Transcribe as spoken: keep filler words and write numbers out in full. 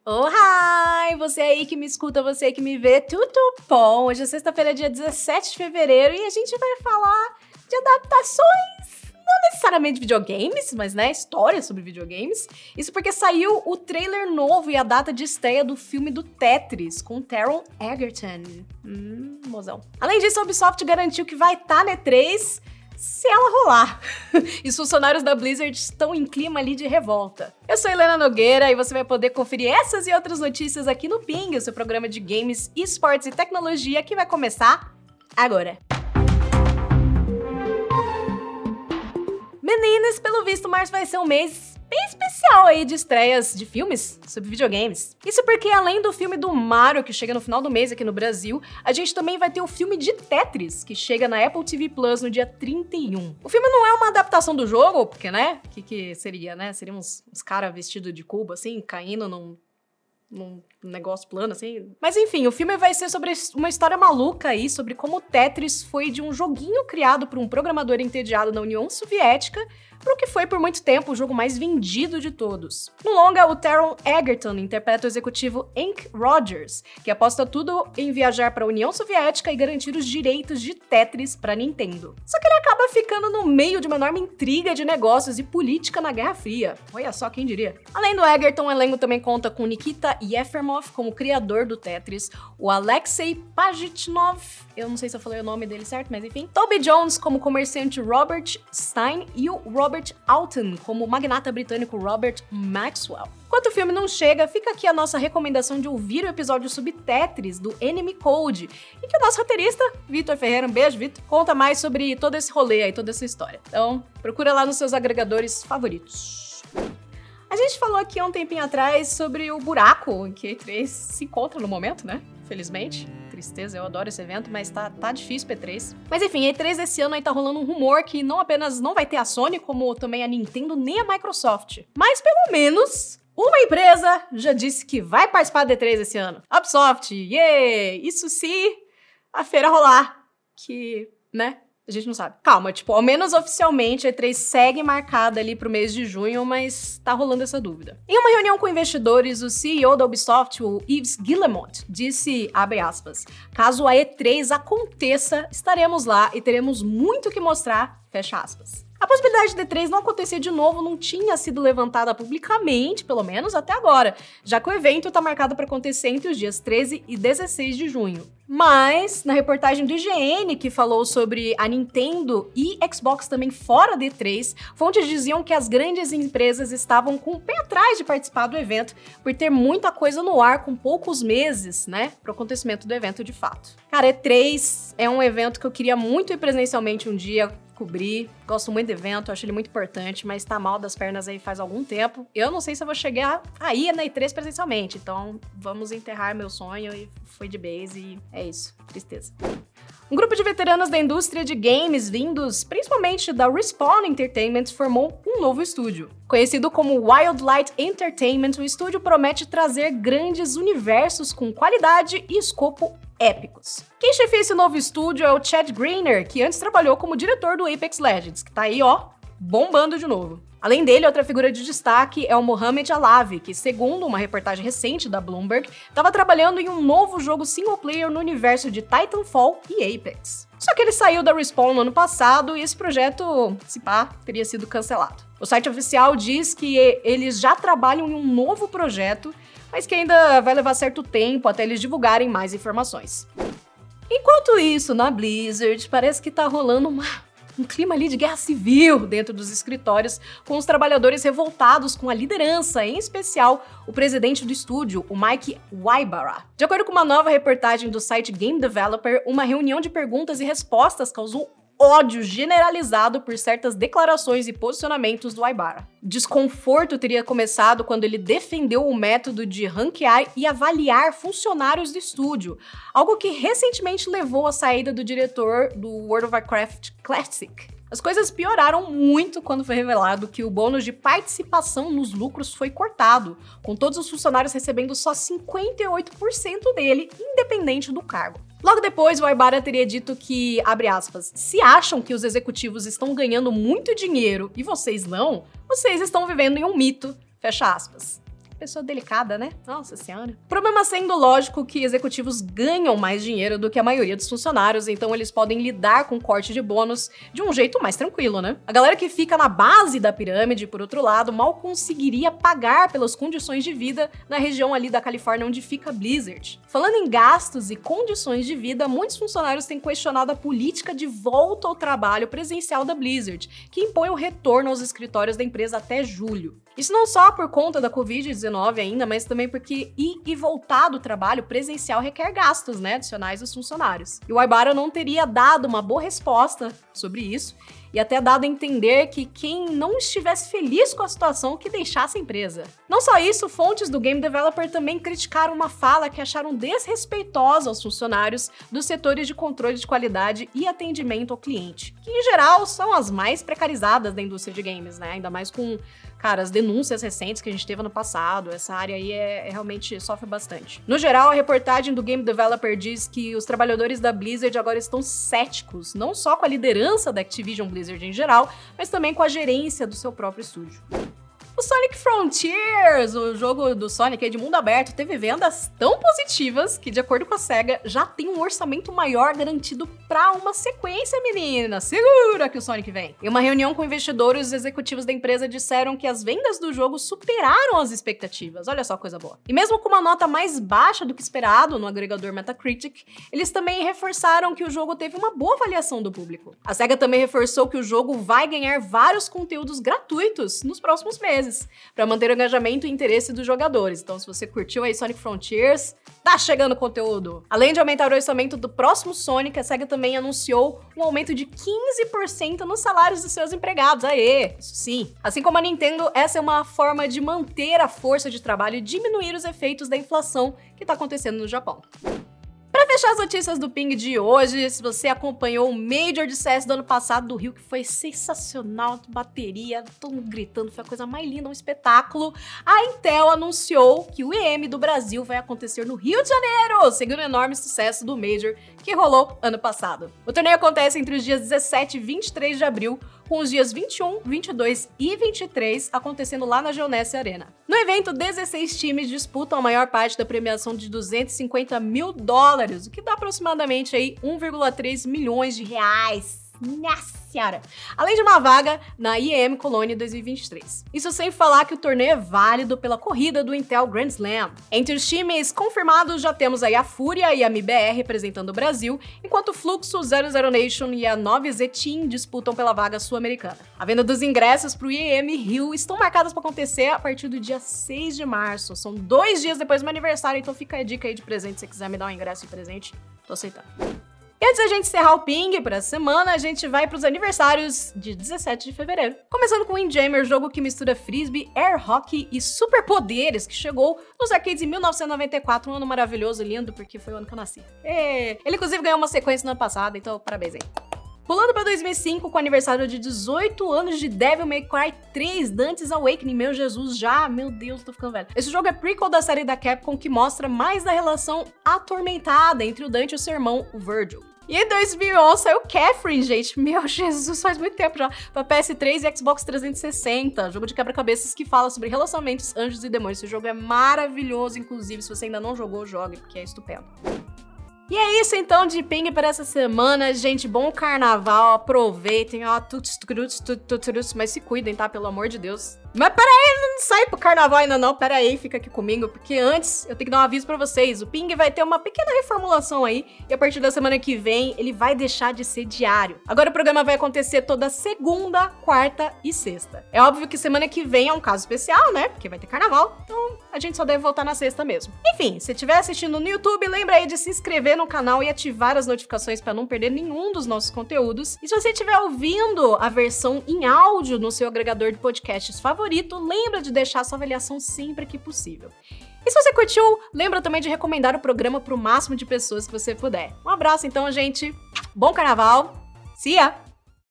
Oh, hi! Você aí que me escuta, você aí que me vê, tudo bom? Hoje é sexta-feira, dia dezessete de fevereiro, e a gente vai falar de adaptações, não necessariamente de videogames, mas, né, histórias sobre videogames. Isso porque saiu o trailer novo e a data de estreia do filme do Tetris, com Taron Egerton. Hum, mozão. Além disso, a Ubisoft garantiu que vai estar na E três... se ela rolar. E os funcionários da Blizzard estão em clima ali de revolta. Eu sou Helena Nogueira e você vai poder conferir essas e outras notícias aqui no Ping, o seu programa de games, esportes e tecnologia que vai começar agora. Meninas, pelo visto, março vai ser um mês bem especial aí de estreias de filmes sobre videogames. Isso porque além do filme do Mario, que chega no final do mês aqui no Brasil, a gente também vai ter o filme de Tetris, que chega na Apple T V Plus no dia trinta e um. O filme não é uma adaptação do jogo, porque, né, o que, que seria, né? Seriam uns, uns caras vestidos de cubo, assim, caindo num... num negócio plano, assim. Mas enfim, o filme vai ser sobre uma história maluca aí, sobre como o Tetris foi de um joguinho criado por um programador entediado na União Soviética para o que foi por muito tempo o jogo mais vendido de todos. No longa, o Taron Egerton interpreta o executivo Hank Rogers, que aposta tudo em viajar para a União Soviética e garantir os direitos de Tetris para Nintendo. Só que ele acaba ficando no meio de uma enorme intriga de negócios e política na Guerra Fria. Olha só, quem diria. Além do Egerton, o elenco também conta com Nikita Yefremov como criador do Tetris, o Alexei Pajitnov, eu não sei se eu falei o nome dele certo, mas enfim, Toby Jones como comerciante Robert Stein e o Robert Alton como o magnata britânico Robert Maxwell. Enquanto o filme não chega, fica aqui a nossa recomendação de ouvir o episódio sobre Tetris do Enemy Code, e que o nosso roteirista, Vitor Ferreira, um beijo, Vitor, conta mais sobre todo esse rolê aí, toda essa história. Então, procura lá nos seus agregadores favoritos. A gente falou aqui há um tempinho atrás sobre o buraco em que a E três se encontra no momento, né? Felizmente. Tristeza, eu adoro esse evento, mas tá, tá difícil pra E três. Mas enfim, a E três esse ano aí tá rolando um rumor que não apenas não vai ter a Sony, como também a Nintendo nem a Microsoft. Mas pelo menos uma empresa já disse que vai participar da E três esse ano. Ubisoft, yeah! Isso se a feira rolar, que, né? A gente não sabe. Calma, tipo, ao menos oficialmente a E três segue marcada ali pro mês de junho, mas tá rolando essa dúvida. Em uma reunião com investidores, o C E O da Ubisoft, o Yves Guillemot, disse, abre aspas, caso a E três aconteça, estaremos lá e teremos muito que mostrar, fecha aspas. A possibilidade de E três não acontecer de novo não tinha sido levantada publicamente, pelo menos até agora, já que o evento está marcado para acontecer entre os dias treze e dezesseis de junho. Mas, na reportagem do I G N, que falou sobre a Nintendo e Xbox também fora da E três, fontes diziam que as grandes empresas estavam com o pé atrás de participar do evento, por ter muita coisa no ar com poucos meses, né, para o acontecimento do evento de fato. Cara, E três é um evento que eu queria muito ir presencialmente um dia, cobrir, gosto muito do evento, acho ele muito importante, mas tá mal das pernas aí faz algum tempo. Eu não sei se eu vou chegar aí na E três presencialmente, então vamos enterrar meu sonho e foi de base e é isso, tristeza. Um grupo de veteranos da indústria de games vindos principalmente da Respawn Entertainment formou um novo estúdio. Conhecido como Wildlight Entertainment, o estúdio promete trazer grandes universos com qualidade e escopo épicos. Quem chefia esse novo estúdio é o Chad Greener, que antes trabalhou como diretor do Apex Legends, que tá aí, ó, bombando de novo. Além dele, outra figura de destaque é o Mohamed Alavi, que, segundo uma reportagem recente da Bloomberg, estava trabalhando em um novo jogo single-player no universo de Titanfall e Apex. Só que ele saiu da Respawn no ano passado e esse projeto, se pá, teria sido cancelado. O site oficial diz que eles já trabalham em um novo projeto, mas que ainda vai levar certo tempo até eles divulgarem mais informações. Enquanto isso, na Blizzard, parece que tá rolando uma... um clima ali de guerra civil dentro dos escritórios, com os trabalhadores revoltados com a liderança, em especial o presidente do estúdio, o Mike Ybarra. De acordo com uma nova reportagem do site Game Developer, uma reunião de perguntas e respostas causou ódio generalizado por certas declarações e posicionamentos do Ybarra. Desconforto teria começado quando ele defendeu o método de ranquear e avaliar funcionários do estúdio, algo que recentemente levou à saída do diretor do World of Warcraft Classic. As coisas pioraram muito quando foi revelado que o bônus de participação nos lucros foi cortado, com todos os funcionários recebendo só cinquenta e oito por cento dele, independente do cargo. Logo depois, o Ybarra teria dito que, abre aspas, se acham que os executivos estão ganhando muito dinheiro e vocês não, vocês estão vivendo em um mito, fecha aspas. Pessoa delicada, né? Nossa senhora. Problema sendo, lógico, que executivos ganham mais dinheiro do que a maioria dos funcionários, então eles podem lidar com corte de bônus de um jeito mais tranquilo, né? A galera que fica na base da pirâmide, por outro lado, mal conseguiria pagar pelas condições de vida na região ali da Califórnia onde fica a Blizzard. Falando em gastos e condições de vida, muitos funcionários têm questionado a política de volta ao trabalho presencial da Blizzard, que impõe o retorno aos escritórios da empresa até julho. Isso não só por conta da covid dezenove ainda, mas também porque ir e voltar do trabalho presencial requer gastos, né, adicionais dos funcionários. E o Ibarra não teria dado uma boa resposta sobre isso, e até dado a entender que quem não estivesse feliz com a situação que deixasse a empresa. Não só isso, fontes do Game Developer também criticaram uma fala que acharam desrespeitosa aos funcionários dos setores de controle de qualidade e atendimento ao cliente, que em geral são as mais precarizadas da indústria de games, né? Ainda mais com, cara, as denúncias recentes que a gente teve no passado. Essa área aí é, é realmente sofre bastante. No geral, a reportagem do Game Developer diz que os trabalhadores da Blizzard agora estão céticos, não só com a liderança da Activision Blizzard em geral, mas também com a gerência do seu próprio estúdio. O Sonic Frontiers, o jogo do Sonic de mundo aberto, teve vendas tão positivas que, de acordo com a SEGA, já tem um orçamento maior garantido pra uma sequência, menina. Segura que o Sonic vem. Em uma reunião com investidores, os executivos da empresa disseram que as vendas do jogo superaram as expectativas. Olha só, coisa boa. E mesmo com uma nota mais baixa do que esperado no agregador Metacritic, eles também reforçaram que o jogo teve uma boa avaliação do público. A SEGA também reforçou que o jogo vai ganhar vários conteúdos gratuitos nos próximos meses, para manter o engajamento e interesse dos jogadores. Então, se você curtiu aí Sonic Frontiers, tá chegando conteúdo! Além de aumentar o orçamento do próximo Sonic, a SEGA também anunciou um aumento de quinze por cento nos salários dos seus empregados. Aê! Isso sim! Assim como a Nintendo, essa é uma forma de manter a força de trabalho e diminuir os efeitos da inflação que tá acontecendo no Japão. Pra fechar as notícias do Ping de hoje, se você acompanhou o Major de C S do ano passado do Rio, que foi sensacional, bateria, todo mundo gritando, foi a coisa mais linda, um espetáculo, a Intel anunciou que o E M do Brasil vai acontecer no Rio de Janeiro, seguindo o enorme sucesso do Major que rolou ano passado. O torneio acontece entre os dias dezessete e vinte e três de abril, com os dias vinte e um, vinte e dois e vinte e três acontecendo lá na Geonesse Arena. No evento, dezesseis times disputam a maior parte da premiação de duzentos e cinquenta mil dólares, o que dá aproximadamente aí um vírgula três milhões de reais. Nossa senhora! Além de uma vaga na I E M Cologne dois mil e vinte e três. Isso sem falar que o torneio é válido pela corrida do Intel Grand Slam. Entre os times confirmados já temos aí a Fúria e a M I B R representando o Brasil, enquanto o Fluxo, zero zero Nation e a nove Z Team disputam pela vaga sul-americana. A venda dos ingressos para o I E M Rio estão marcadas para acontecer a partir do dia seis de março. São dois dias depois do meu aniversário, então fica a dica aí de presente se você quiser me dar um ingresso de presente. Tô aceitando. E antes da gente encerrar o Ping para essa semana, a gente vai para os aniversários de dezessete de fevereiro. Começando com o Windjammer, jogo que mistura frisbee, air hockey e superpoderes, que chegou nos arcades em mil novecentos e noventa e quatro, um ano maravilhoso e lindo, porque foi o ano que eu nasci. E ele, inclusive, ganhou uma sequência no ano passado, então parabéns aí. Pulando para dois mil e cinco, com o aniversário de dezoito anos de Devil May Cry três, Dante's Awakening, meu Jesus, já, meu Deus, tô ficando velho. Esse jogo é prequel da série da Capcom que mostra mais da relação atormentada entre o Dante e o seu irmão, o Virgil. E em dois mil e onze saiu Catherine, gente, meu Jesus, faz muito tempo já, pra P S três e Xbox trezentos e sessenta, jogo de quebra-cabeças que fala sobre relacionamentos, anjos e demônios. Esse jogo é maravilhoso, inclusive, se você ainda não jogou, jogue, porque é estupendo. E é isso então de Ping para essa semana, gente. Bom carnaval, aproveitem, ó, tuts, tuts, tuts, tuts, mas se cuidem, tá? Pelo amor de Deus. Mas peraí, não sai pro carnaval ainda não, peraí, fica aqui comigo, porque antes eu tenho que dar um aviso pra vocês. O Ping vai ter uma pequena reformulação aí, e a partir da semana que vem ele vai deixar de ser diário. Agora o programa vai acontecer toda segunda, quarta e sexta. É óbvio que semana que vem é um caso especial, né? Porque vai ter carnaval, então a gente só deve voltar na sexta mesmo. Enfim, se estiver assistindo no YouTube, lembra aí de se inscrever no canal e ativar as notificações para não perder nenhum dos nossos conteúdos. E se você estiver ouvindo a versão em áudio no seu agregador de podcasts favorito, lembra de deixar sua avaliação sempre que possível. E se você curtiu, lembra também de recomendar o programa para o máximo de pessoas que você puder. Um abraço então, gente. Bom carnaval. See ya!